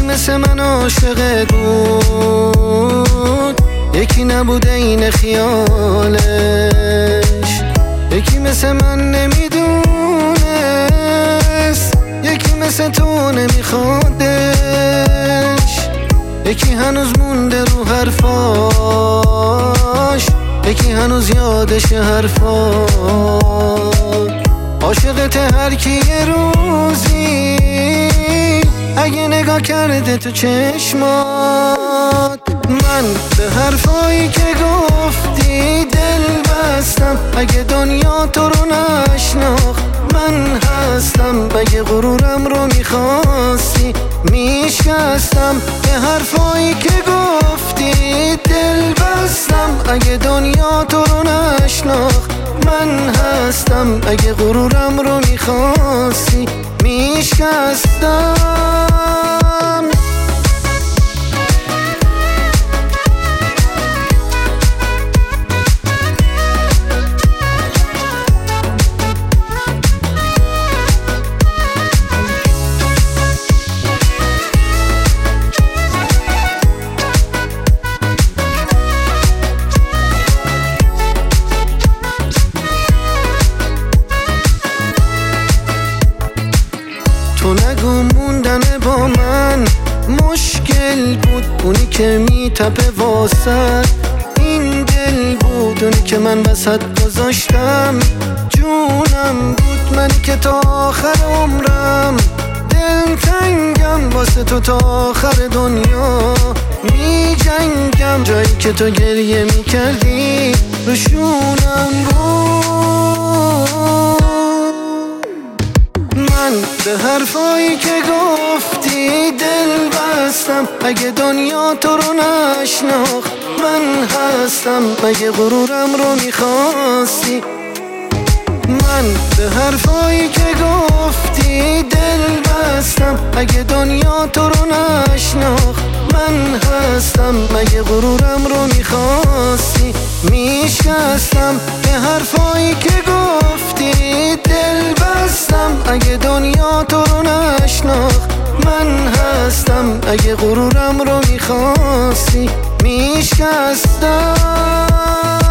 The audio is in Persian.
مثل من عاشقت بود، یکی نبوده این خیالش، یکی مثل من نمیدونست، یکی مثل تو نمیخوادش، یکی هنوز مونده رو حرفاش، یکی هنوز یادش حرفاش. عاشقت هر کی یه روزی اگه نگاه کرده تو چشمات. من به حرفایی که گفتی دل بستم، اگه دنیا تو رو نشناخت من هستم. اگه غرورم رو میخواستی میشکستم، به حرفایی که گفتی دل بستم. اگه دنیا تو رو نشناخت من هستم. اگه غرورم رو میخواستی میشکستم. تو نگو موندن با من مشکل بود، اونی که میتپه واسد این دل بود، اونی که من وسط گذاشتم جونم بود. من که تا آخر عمرم دل تنگم واسه تو، تا آخر دنیا می جنگم. جایی که تو گریه میکردی روشونم بود. من به حرفایی که گفتی دل بستم، اگه دنیا تو رو نشناخت من هستم. اگه غرورم رو میخواستی، من به حرفایی که گفتی دل بستم. اگه دنیا تو رو نشناخت من هستم. اگه غرورم رو میخواستی میشکستم، به حرفایی که گفتی دل بستم. اگه دنیا تو رو نشناخت من هستم. اگه غرورم رو میخواستی میشکستم.